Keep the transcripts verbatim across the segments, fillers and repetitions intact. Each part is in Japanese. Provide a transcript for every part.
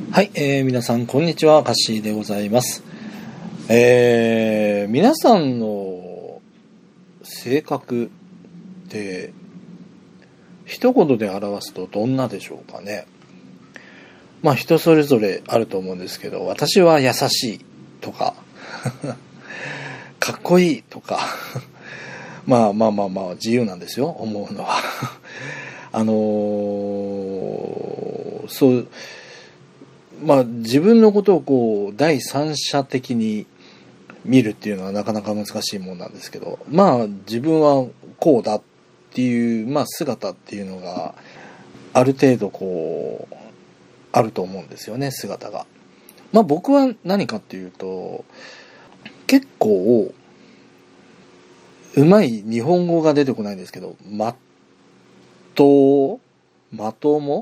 はい、えー、皆さんこんにちは、カッシーでございます。えー、皆さんの性格って一言で表すとどんなでしょうかね。まあ人それぞれあると思うんですけど、私は優しいとかかっこいいとかまあまあまあまあ自由なんですよ、思うのはあのー、そうまあ自分のことをこう第三者的に見るっていうのはなかなか難しいもんなんですけど、まあ自分はこうだっていうまあ姿っていうのがある程度こうあると思うんですよね、姿が。まあ僕は何かっていうと、結構うまい日本語が出てこないんですけど、まっとうまとも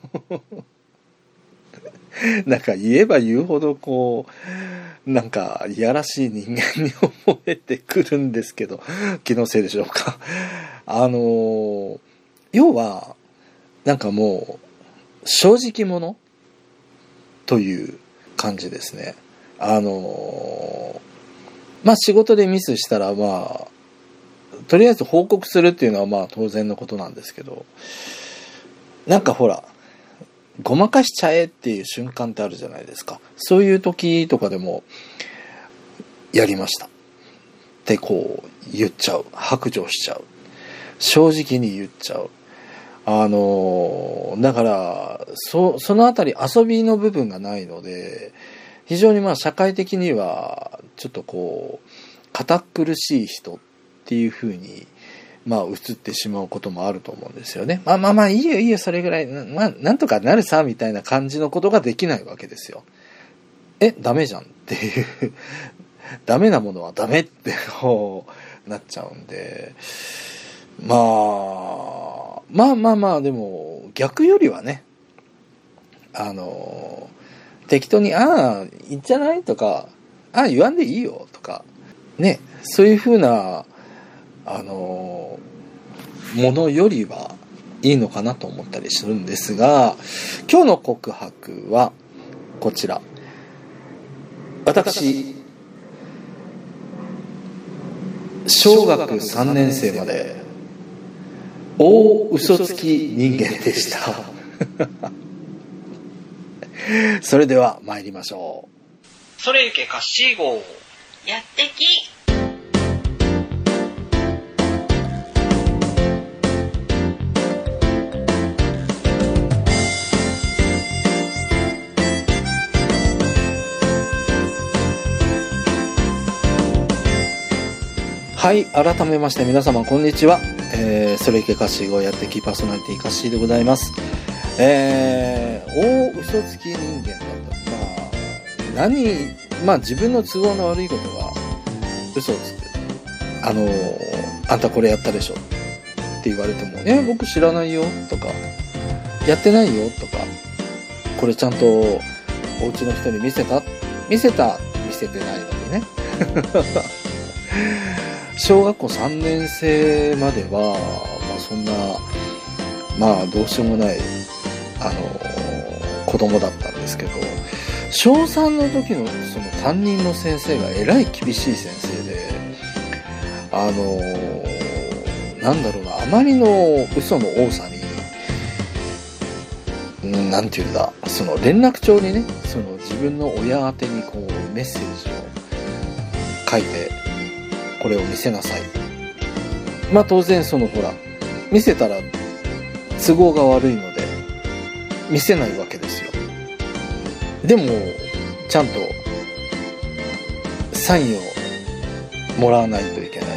なんか言えば言うほどこうなんかいやらしい人間に思えてくるんですけど、気のせいでしょうか。あの要はなんかもう正直者という感じですね。あのまあ仕事でミスしたらまあとりあえず報告するっていうのはまあ当然のことなんですけど、なんかほらごまかしちゃえっていう瞬間ってあるじゃないですか。そういう時とかでもやりましたってこう言っちゃう、白状しちゃう、正直に言っちゃう。あのだからそそのあたり遊びの部分がないので、非常にまあ社会的にはちょっとこう堅苦しい人っていう風にまあ映ってしまうこともあると思うんですよね。まあまあまあいいよいいよそれぐらい、まあなんとかなるさみたいな感じのことができないわけですよ。え、ダメじゃんっていうダメなものはダメってこうなっちゃうんで、まあまあまあまあでも逆よりはね、あの適当にああいいんじゃないとか、ああ言わんでいいよとかね、そういう風なあのものよりはいいのかなと思ったりするんですが、今日の告白はこちら。私小学さんねん生まで大嘘つき人間でしたそれでは参りましょう。それゆけカッシー号やってき。 はい、改めまして皆様こんにちは、えー、それいけカッシー号やってきパーソナリティカッシーでございます。えー、大嘘つき人間だった。まあ何まあ自分の都合の悪いことは嘘をつく。あのー、あんたこれやったでしょって言われても、え僕知らないよとか、やってないよとか、これちゃんとお家の人に見せた見せた見せてないのにね小学校さんねん生までは、まあ、そんなまあどうしようもないあの子供だったんですけど、小さんの時のその担任の先生がえらい厳しい先生で、あのなんだろうな、あまりの嘘の多さに、なんていうんだ、その連絡帳にね、その自分の親宛てにこうメッセージを書いて、これを見せなさい。まあ当然そのほら見せたら都合が悪いので見せないわけですよ。でもちゃんとサインをもらわないといけない。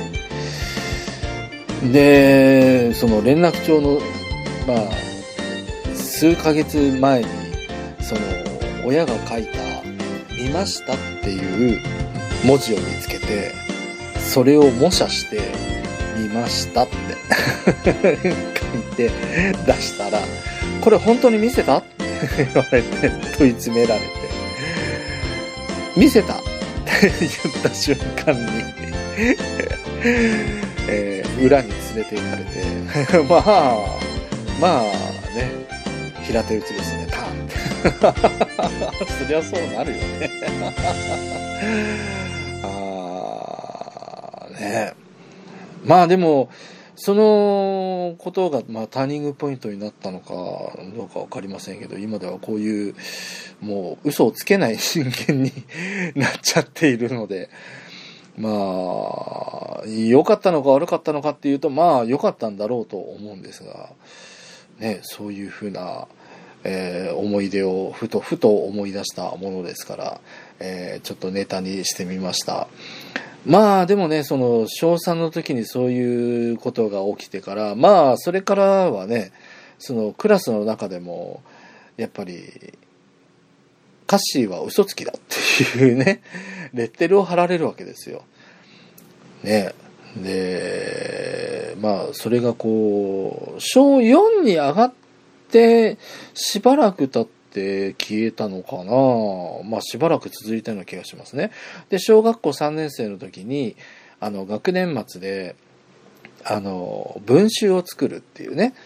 でその連絡帳のまあ数ヶ月前にその親が書いた見ましたっていう文字を見つけて、それを模写して見ましたって書いて出したら、これ本当に見せたって言われて問い詰められて、見せたって言った瞬間に、えー、裏に連れて行かれてまあまあね、平手打ちですね、パンってそりゃそうなるよね。あーね。まあでも、そのことが、まあ、ターニングポイントになったのかどうかわかりませんけど、今ではこういう、もう嘘をつけない人間になっちゃっているので、まあ、良かったのか悪かったのかっていうと、まあ良かったんだろうと思うんですが、ね、そういうふうな、えー、思い出をふとふと思い出したものですから、えー、ちょっとネタにしてみました。まあでもね、その小さんの時にそういうことが起きてから、まあそれからはね、そのクラスの中でもやっぱりカッシーは嘘つきだっていうね、レッテルを貼られるわけですよ。ね。で、まあそれがこう小よんに上がってしばらく経ってで消えたのかな。まあしばらく続いたような気がしますね。で小学校さんねん生の時にあの学年末であの文集を作るっていうね。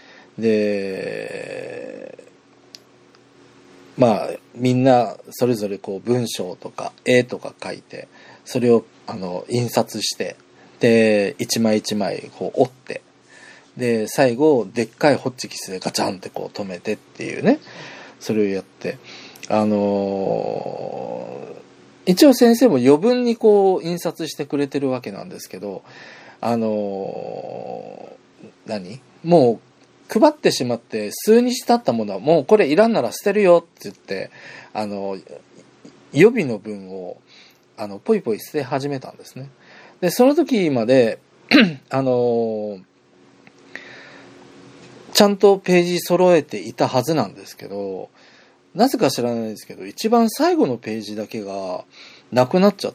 でまあみんなそれぞれこう文章とか絵とか書いて、それをあの印刷して、で一枚一枚こう折って、で最後でっかいホッチキスでガチャンってこう止めてっていうね、それをやって、あのー、一応先生も余分にこう印刷してくれてるわけなんですけど、あのー、何もう配ってしまって数日経ったものはもうこれいらんなら捨てるよって言って、あの予備の分をあのポイポイ捨て始めたんですね。でその時まであのーちゃんとページ揃えていたはずなんですけど、なぜか知らないですけど、一番最後のページだけがなくなっちゃって、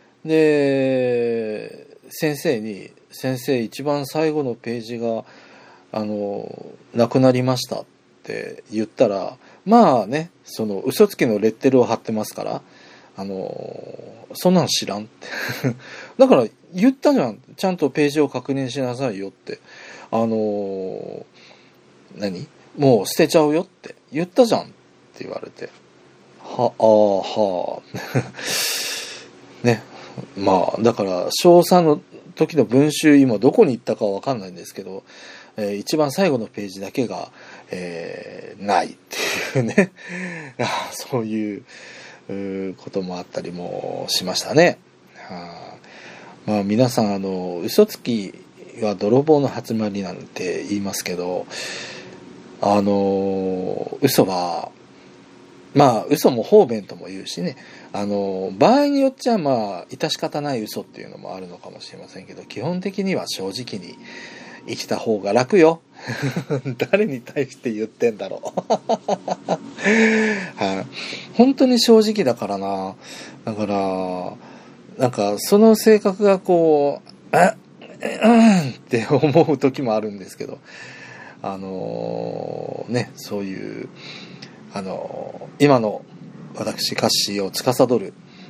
で、先生に、先生一番最後のページが、あの、なくなりましたって言ったら、まあね、その嘘つきのレッテルを貼ってますから、あの、そんなん知らんって。だから言ったじゃん。ちゃんとページを確認しなさいよって。あのー、何もう捨てちゃうよって言ったじゃんって言われて、はあはあね。まあだから小さんの時の文集今どこに行ったかわかんないんですけど、えー、一番最後のページだけが、えー、ないっていうねそういうこともあったりもしましたね。はあ、まあ皆さんあの嘘つきは泥棒の始まりなんて言いますけど、あの嘘はまあ嘘も方便とも言うしね、あの場合によっちゃまあ致し方ない嘘っていうのもあるのかもしれませんけど、基本的には正直に生きた方が楽よ誰に対して言ってんだろうはい、本当に正直だからな。だからなんかその性格がこうあうんって思う時もあるんですけど、あのー、ね、そういうあのー、今の私カッシーを司る、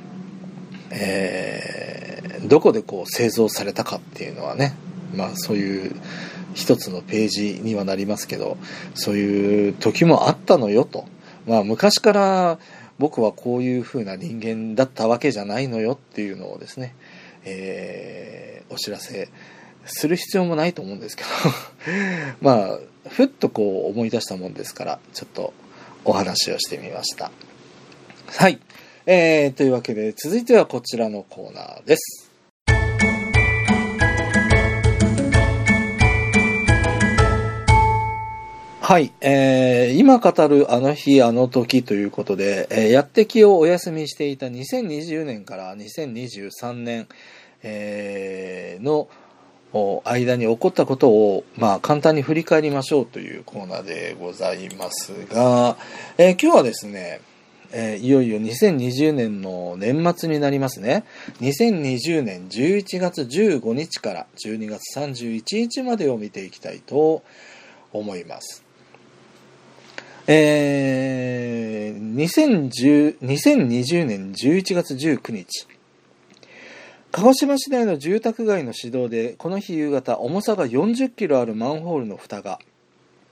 えー、どこでこう製造されたかっていうのはね、まあそういう一つのページにはなりますけど、そういう時もあったのよと。まあ昔から僕はこういう風な人間だったわけじゃないのよっていうのをですね、えー、お知らせする必要もないと思うんですけどまあふっとこう思い出したもんですからちょっとお話をしてみました。はい、えー、というわけで続いてはこちらのコーナーです。はい、えー、今語るあの日あの時ということで、えー、やってきをお休みしていたにせんにじゅうねんからにせんにじゅうさんねん、えー、の間に起こったことを、まあ、簡単に振り返りましょうというコーナーでございますが、えー、今日はですね、えー、いよいよにせんにじゅうねんの年末になりますね。にせんにじゅうねんじゅういちがつじゅうごにちからじゅうにがつさんじゅういちにちまでを見ていきたいと思います。えー、にせんにじゅうねんじゅういちがつじゅうくにち、鹿児島市内の住宅街の市道でこの日夕方、重さがよんじゅっキロあるマンホールの蓋が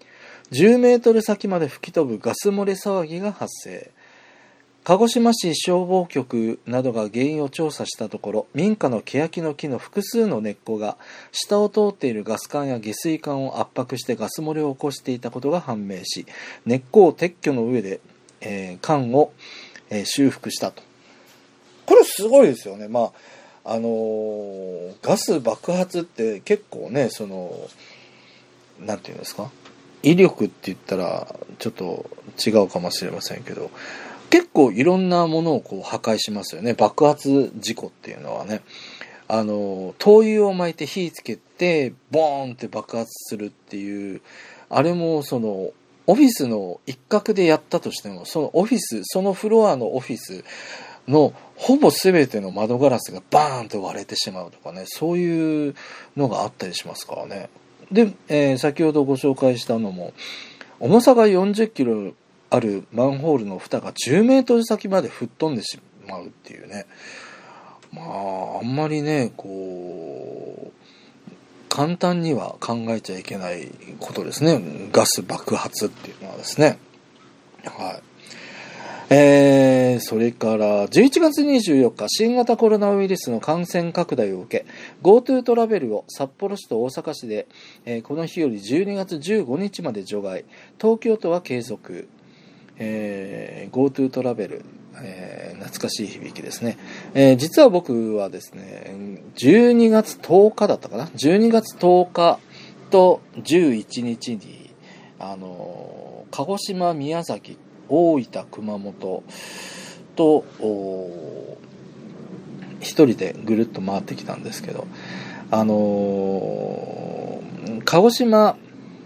じゅうメートル先まで吹き飛ぶガス漏れ騒ぎが発生。鹿児島市消防局などが原因を調査したところ、民家の欅の木の複数の根っこが下を通っているガス管や下水管を圧迫してガス漏れを起こしていたことが判明し、根っこを撤去の上で、えー、管を、えー、修復したと。これすごいですよね。まああのー、ガス爆発って結構ね、そのなんていうんですか、威力って言ったらちょっと違うかもしれませんけど、結構いろんなものをこう破壊しますよね。爆発事故っていうのはね、あの灯油を巻いて火つけてボーンって爆発するっていう、あれもそのオフィスの一角でやったとしても、そのオフィスそのフロアのオフィスのほぼ全ての窓ガラスがバーンと割れてしまうとかね、そういうのがあったりしますからね。で、えー、先ほどご紹介したのも、重さがよんじゅっキロあるマンホールの蓋がじゅうメートル先まで吹っ飛んでしまうっていうね。まああんまりね、こう簡単には考えちゃいけないことですね。ガス爆発っていうのはですね。はい。えー、それからじゅういちがつにじゅうよっか、新型コロナウイルスの感染拡大を受け GoTo トラベルを札幌市と大阪市で、えー、この日よりじゅうにがつじゅうごにちまで除外、東京都は継続。えー、GoTo トラベル、えー、懐かしい響きですね。えー、実は僕はですね、じゅうにがつとおかだったかな、じゅうにがつとおかとじゅういちにちにあのー、鹿児島、宮崎、大分、熊本と一人でぐるっと回ってきたんですけど、あのー、鹿児島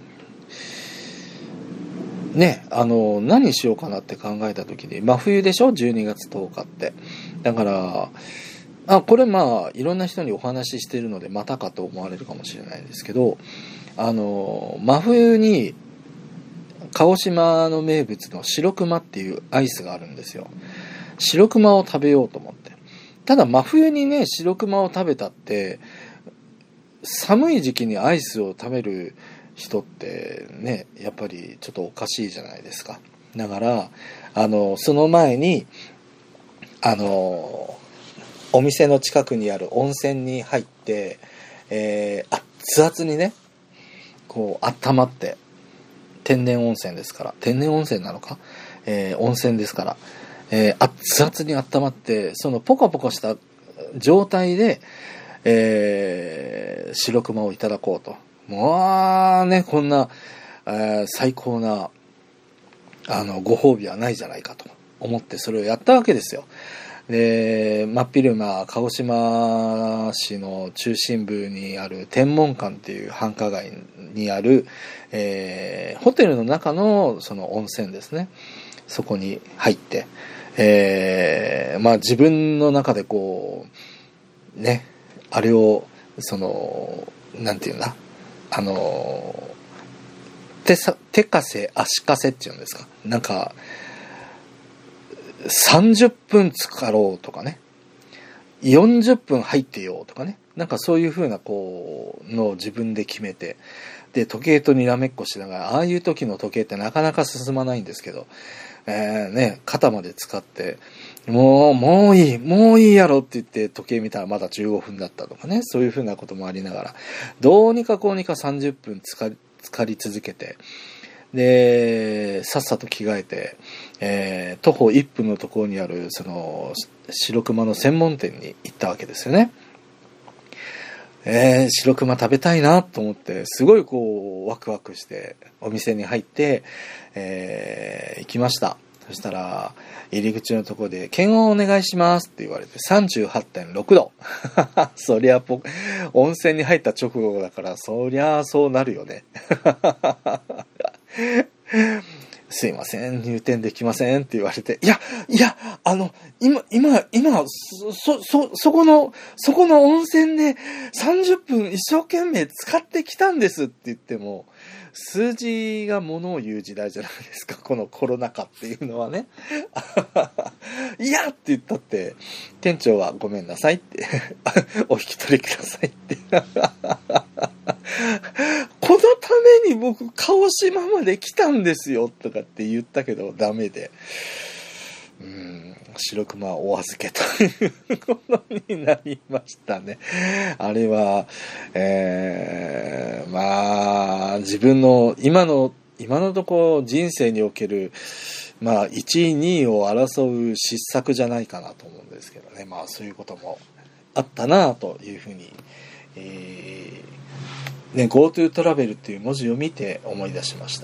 ね、あのー、何しようかなって考えた時に、真冬でしょ、じゅうにがつとおかって。だからあこれまあいろんな人にお話ししてるのでまたかと思われるかもしれないんですけど、あのー、真冬に鹿児島の名物の白熊っていうアイスがあるんですよ。白熊を食べようと思って。ただ真冬にね、白熊を食べたって寒い時期にアイスを食べる人ってね、やっぱりちょっとおかしいじゃないですか。だからあのその前にあのお店の近くにある温泉に入って、えー、熱々にねこう温まって、天然温泉ですから、天然温泉なのか、えー、温泉ですから、えー、熱々に温まって、そのポカポカした状態で、えー、白熊をいただこうと。もうね、こんな、えー、最高なあのご褒美はないじゃないかと思ってそれをやったわけですよ。で、真っ昼間、鹿児島市の中心部にある天文館っていう繁華街にある、えー、ホテルの中のその温泉ですね。そこに入って、えー、まあ自分の中でこう、ね、あれを、その、なんていうんだ、あの、手さ、手かせ、足かせっていうんですか。なんか、さんじゅっぷん浸かろうとかね、よんじゅっぷん入ってようとかね、なんかそういう風なこうのを自分で決めて、で時計とにらめっこしながら、ああいう時の時計ってなかなか進まないんですけど、えー、ね、肩まで使ってもうもういいもういいやろって言って時計見たらまだじゅうごふんだったとかね、そういう風なこともありながら、どうにかこうにかさんじゅっぷんつか浸かり続けて、でさっさと着替えて、えー、徒歩いっぷんのところにあるその白熊の専門店に行ったわけですよね。えー、白熊食べたいなと思って、すごいこうワクワクしてお店に入って、えー、行きました。そしたら入り口のところで検温お願いしますって言われて さんじゅうはちてんろくどそりゃポ温泉に入った直後だから、そりゃそうなるよねすいません、入店できませんって言われて、いやいやあの今今今そそそこのそこの温泉でさんじゅっぷん一生懸命使ってきたんですって言っても、数字がものを言う時代じゃないですか、このコロナ禍っていうのはねいやって言ったって店長はごめんなさいってお引き取りくださいってこのために僕鹿児島まで来たんですよとかって言ったけどダメで、うーん、白熊お預けということになりましたね。あれは、えー、まあ自分の今の今のところ人生におけるまあいちいにいを争う失策じゃないかなと思うんですけどね。まあそういうこともあったなというふうに、えーね、GoTo トラベルっていう文字を見て思い出しました。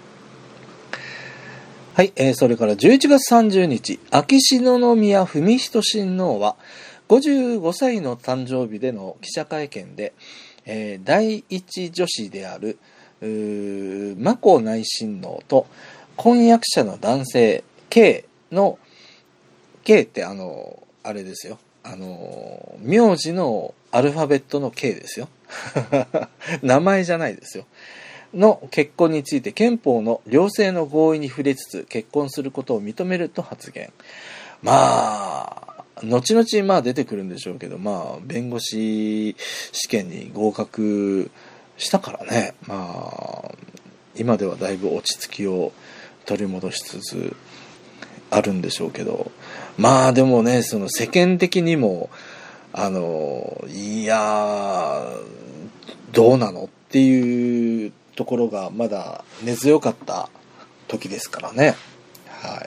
はい、えー、それからじゅういちがつさんじゅうにち、秋篠宮文仁親王はごじゅうごさいの誕生日での記者会見で、えー、第一女子である眞子内親王と婚約者の男性 K の K ってあのあれですよ、あの名字のアルファベットの K ですよ名前じゃないですよの結婚について憲法の両性の合意に触れつつ結婚することを認めると発言。まあ後々まあ出てくるんでしょうけど、まあ弁護士試験に合格したからね、まあ今ではだいぶ落ち着きを取り戻しつつあるんでしょうけど、まあでもね、その世間的にもあのいやどうなのっていうところがまだ根強かった時ですからね。はい。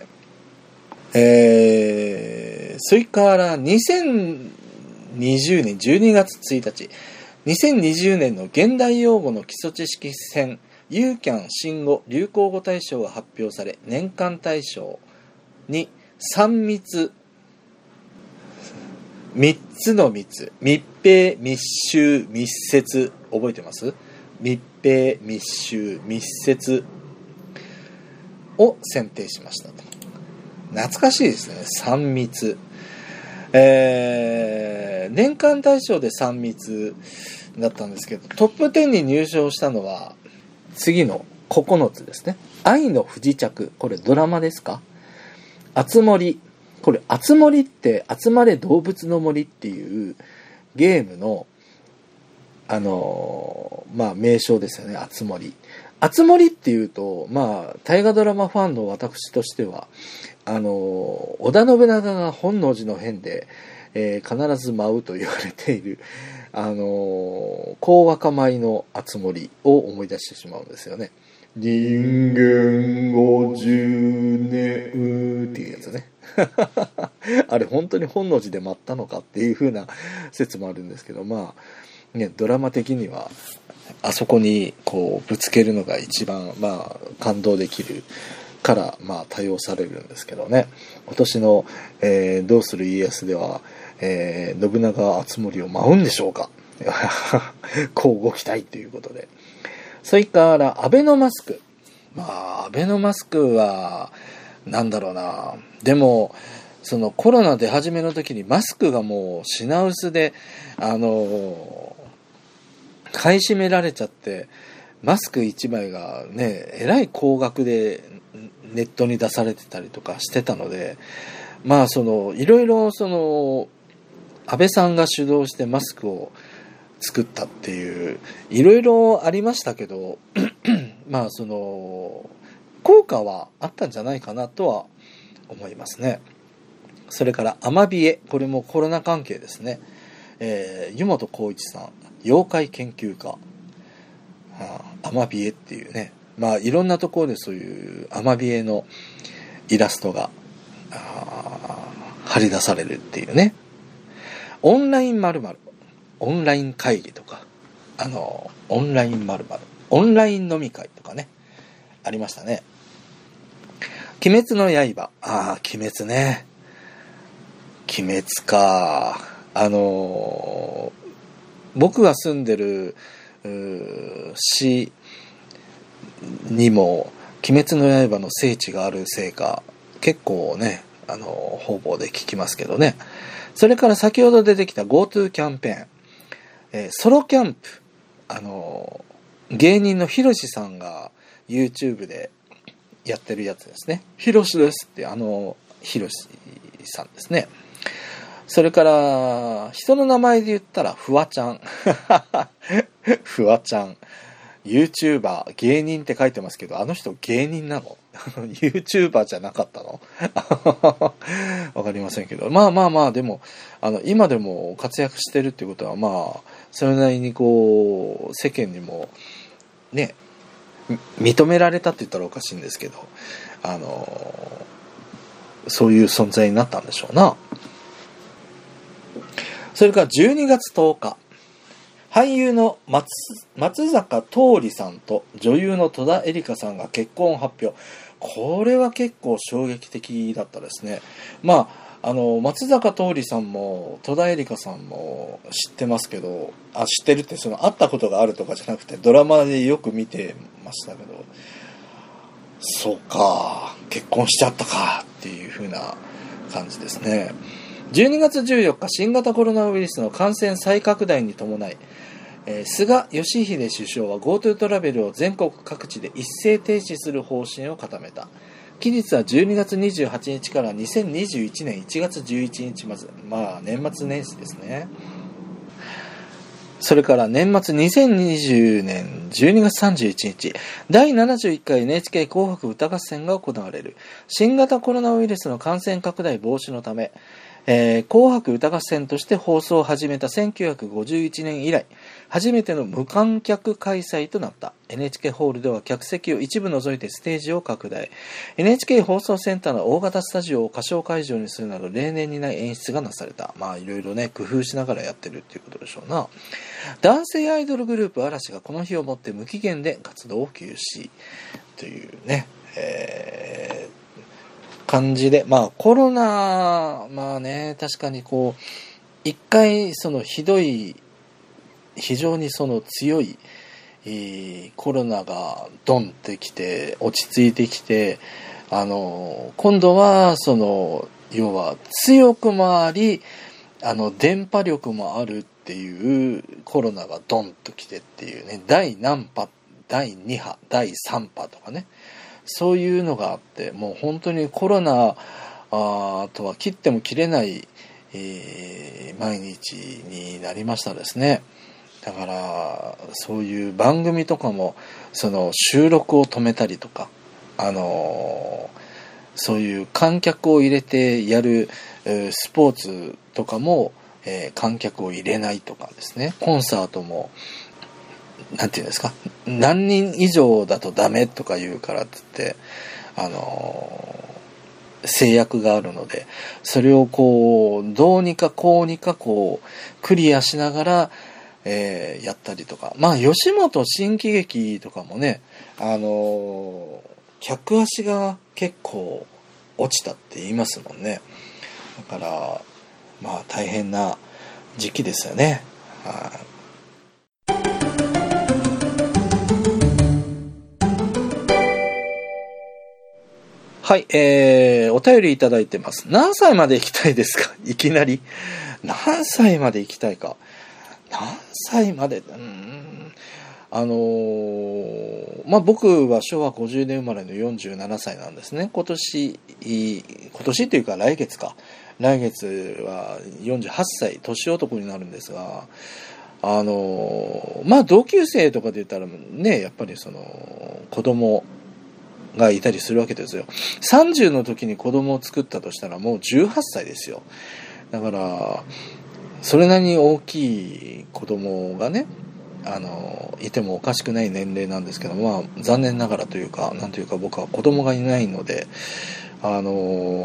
えー、それからにせんにじゅうねんじゅうにがつついたち、にせんにじゅうねんの現代用語の基礎知識選ユーキャン新語・流行語大賞が発表され、年間大賞にさん密、みっつの密、密閉、密集、密接、覚えてます？密閉、密集、密接を選定しましたと。懐かしいですね。さん密、えー、年間大賞でさん密だったんですけど、トップじゅうに入賞したのは次のここのつですね。愛の不時着、これドラマですか？あつ森、これあつ森って集まれ動物の森っていうゲームのあのー、まあ名称ですよね。あつ森、あつ森っていうと、まあ大河ドラマファンの私としてはあのー、織田信長が本能寺の変で、えー、必ず舞うと言われているあのー、高若舞のあつ森を思い出してしまうんですよね。人間ごじゅうねんっていうやつねあれ本当に本能寺で舞ったのかっていう風な説もあるんですけど、まあね、ドラマ的にはあそこにこうぶつけるのが一番まあ感動できるからまあ多用されるんですけどね。今年の、えー、どうする家康では、えー、信長あつ森を舞うんでしょうかこうご期待ということで。それからアベノマスク、まあアベノマスクはなんだろうな、でもそのコロナ出始めの時にマスクがもう品薄であの買い占められちゃって、マスクいちまいがねえらい高額でネットに出されてたりとかしてたので、まあそのいろいろその安倍さんが主導してマスクを作ったっていういろいろありましたけどまあその効果はあったんじゃないかなとは思いますね。それからアマビエ、これもコロナ関係ですね。えー、湯本浩一さん、妖怪研究家、アマビエっていうね、まあいろんなところでそういうアマビエのイラストが貼り出されるっていうね。オンライン〇〇、オンライン会議とか、あのオンライン〇〇、オンライン飲み会とかね、ありましたね。鬼滅の刃、ああ鬼滅ね、鬼滅か、あの僕が住んでる市にも鬼滅の刃の聖地があるせいか結構ね、あの方々で聞きますけどね。それから先ほど出てきた GoTo キャンペーン、えー、ソロキャンプ、あの芸人のひろしさんが YouTube でやってるやつですね。ひろしですって、あのひろしさんですね。それから人の名前で言ったらフワちゃんフワちゃん、 YouTuber、芸人って書いてますけど、あの人芸人なの?YouTuber じゃなかったのわかりませんけど。まあまあまあ、でも、あの、今でも活躍してるっていうことは、まあ、それなりにこう、世間にも、ね、認められたって言ったらおかしいんですけど、あの、そういう存在になったんでしょうな。それからじゅうにがつとおか、俳優の 松, 松坂桃李さんと女優の戸田恵梨香さんが結婚発表。これは結構衝撃的だったですね。まあ、あの松坂桃李さんも戸田恵梨香さんも知ってますけど、あ、知ってるって、その会ったことがあるとかじゃなくて、ドラマでよく見てましたけど、そうか、結婚しちゃったかっていう風な感じですね。じゅうにがつじゅうよっか、新型コロナウイルスの感染再拡大に伴い、えー、菅義偉首相は GoTo トラベルを全国各地で一斉停止する方針を固めた。期日はじゅうにがつにじゅうはちにちからにせんにじゅういちねんいちがつじゅういちにちまで、まあ年末年始ですね。それから年末にせんにじゅうねんじゅうにがつさんじゅういちにち、だいななじゅういっかい エヌエイチケー 紅白歌合戦が行われる。新型コロナウイルスの感染拡大防止のため、えー、紅白歌合戦として放送を始めたせんきゅうひゃくごじゅういちねん以来、初めての無観客開催となった。 エヌエイチケー ホールでは客席を一部除いてステージを拡大。 エヌエイチケー 放送センターの大型スタジオを歌唱会場にするなど例年にない演出がなされた。まあいろいろね、工夫しながらやってるっていうことでしょうな。男性アイドルグループ嵐がこの日をもって無期限で活動を休止というね、えー感じで、まあコロナ、まあね、確かにこう一回そのひどい、非常にその強い、えー、コロナがドンってきて落ち着いてきて、あの今度はその要は強くもあり、あの電波力もあるっていうコロナがドンときてっていうね、第何波、だいに波、だいさん波とかね、そういうのがあって、もう本当にコロナあとは切っても切れない、えー、毎日になりましたですね。だからそういう番組とかもその収録を止めたりとか、あのー、そういう観客を入れてやる、えー、スポーツとかも、えー、観客を入れないとかですね。コンサートもなんていうんですか、何人以上だとダメとか言うからって言って、あのー、制約があるので、それをこうどうにかこうにかこうクリアしながら、えー、やったりとか、まあ吉本新喜劇とかもね、あのー、客足が結構落ちたって言いますもんね。だからまあ大変な時期ですよね。はい。はい、えー、お便りいただいてます。何歳まで行きたいですか？いきなり。何歳まで行きたいか。何歳まで、うーん、あのー、まあ、僕はしょうわごじゅうねん生まれのよんじゅうななさいなんですね。今年、今年というか来月か。来月はよんじゅうはっさい、年男になるんですが、あのー、まあ、同級生とかで言ったらね、やっぱりその、子供、がいたりするわけですよ。さんじゅうの時に子供を作ったとしたらもうじゅうはっさいですよ。だからそれなりに大きい子供がね、あのいてもおかしくない年齢なんですけど、まあ残念ながらというか、なんというか僕は子供がいないので、あの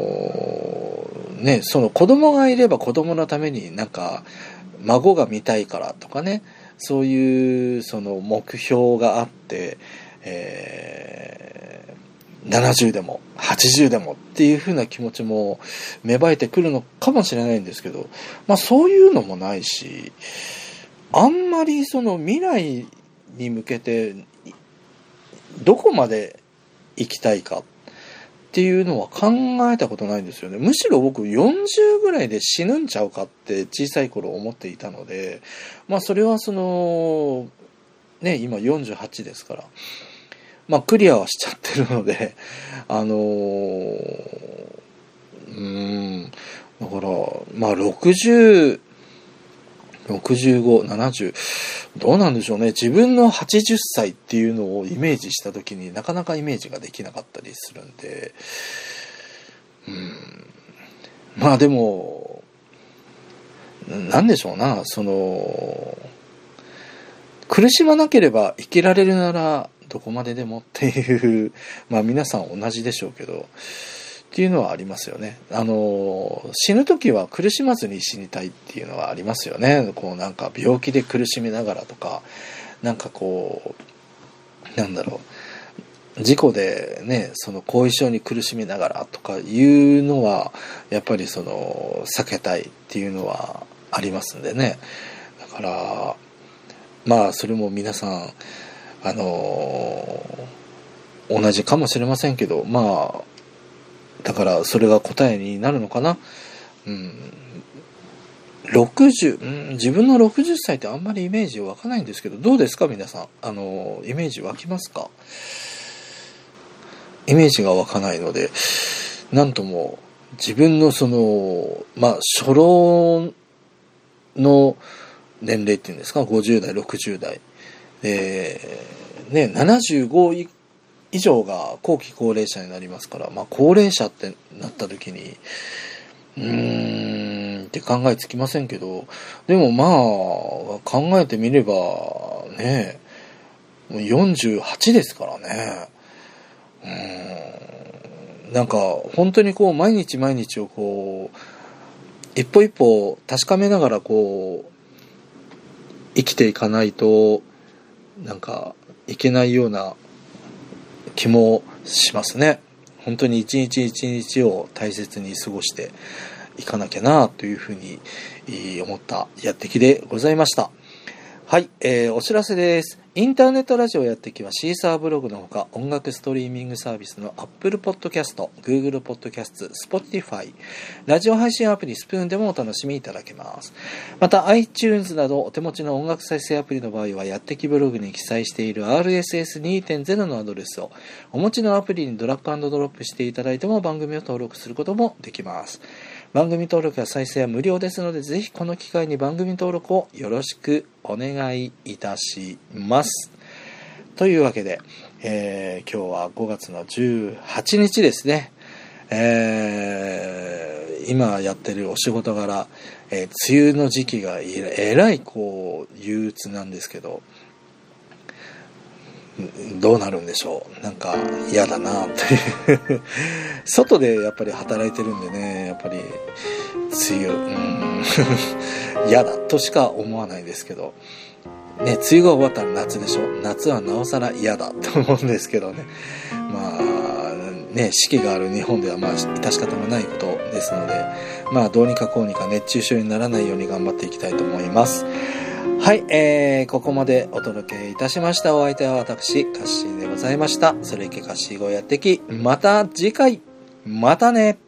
ね、その子供がいれば子供のためになんか孫が見たいからとかね、そういうその目標があって、えー、ななじゅうでもはちじゅうでもっていう風な気持ちも芽生えてくるのかもしれないんですけど、まあそういうのもないし、あんまりその未来に向けてどこまで行きたいかっていうのは考えたことないんですよね。むしろ僕よんじゅうぐらいで死ぬんちゃうかって小さい頃思っていたので、まあそれはそのね、今よんじゅうはちですから、まあクリアはしちゃってるので、あのー、うーん、だからまあろくじゅうろくじゅうご、ななじゅう、どうなんでしょうね。自分のはちじゅっさいっていうのをイメージした時になかなかイメージができなかったりするんで、うん、まあでも、なんでしょうな、その、苦しまなければ生きられるならどこまででもっていう、まあ皆さん同じでしょうけど、っていうのはありますよね。あの、死ぬ時は苦しまずに死にたいっていうのはありますよね。こうなんか病気で苦しみながらとか、なんかこう、なんだろう、事故でね、その後遺症に苦しみながらとかいうのは、やっぱりその、避けたいっていうのはありますんでね。だから、まあそれも皆さん、あの、同じかもしれませんけど、まあ、だからそれが答えになるのかな。うん、ろくじゅう、うん、自分のろくじゅっさいってあんまりイメージ湧かないんですけど、どうですか皆さん。あのイメージ湧きますか？イメージが湧かないので、なんとも自分のそのまあ初老の年齢っていうんですか、ごじゅう代ろくじゅう代でね、ななじゅうご以以上が後期高齢者になりますから、まあ高齢者ってなった時にうーんって考えつきませんけど、でもまあ考えてみればね、もうよんじゅうはちですからね。うーん、なんか本当にこう毎日毎日をこう一歩一歩確かめながらこう生きていかないとなんかいけないような気もしますね。本当に一日一日を大切に過ごしていかなきゃなというふうに思ったやってきでございました。はい、えー、お知らせです。インターネットラジオやってきはシーサーブログのほか、音楽ストリーミングサービスの Apple Podcast、Google Podcast、Spotify、ラジオ配信アプリスプーンでもお楽しみいただけます。また iTunes などお手持ちの音楽再生アプリの場合は、やってきブログに記載している アールエスエスにてんゼロ のアドレスをお持ちのアプリにドラッグ&ドロップしていただいても番組を登録することもできます。番組登録や再生は無料ですので、ぜひこの機会に番組登録をよろしくお願いいたします。というわけで、えー、今日はごがつのじゅうはちにちですね。えー、今やってるお仕事柄、えー、梅雨の時期がえらいこう憂鬱なんですけど、どうなるんでしょう。なんか嫌だなという外でやっぱり働いてるんでね、やっぱり梅雨うん嫌だとしか思わないですけどね、梅雨が終わったら夏でしょ。夏はなおさら嫌だと思うんですけどね。まあね、四季がある日本ではまあ致し方もないことですので、まあどうにかこうにか熱中症にならないように頑張っていきたいと思います。はい、えー、ここまでお届けいたしました。お相手は私、カッシーでございました。それいけカッシー号やってき、また次回、またね。